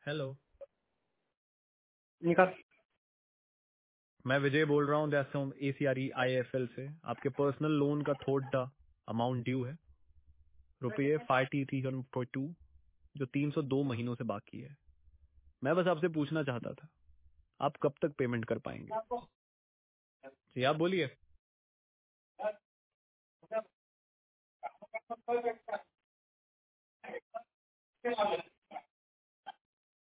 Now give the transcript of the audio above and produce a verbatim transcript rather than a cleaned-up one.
Hello, निकाल। मैं विजय बोल रहा हूँ जैसे हम A C R E I F L से। आपके पर्सनल लोन का थोड़ा अमाउंट ड्यू है, रुपये fifty three point two, जो तीन सौ दो महीनों से बाकी है। मैं बस आपसे पूछना चाहता था, आप कब तक पेमेंट कर पाएंगे? जी आप बोलिए।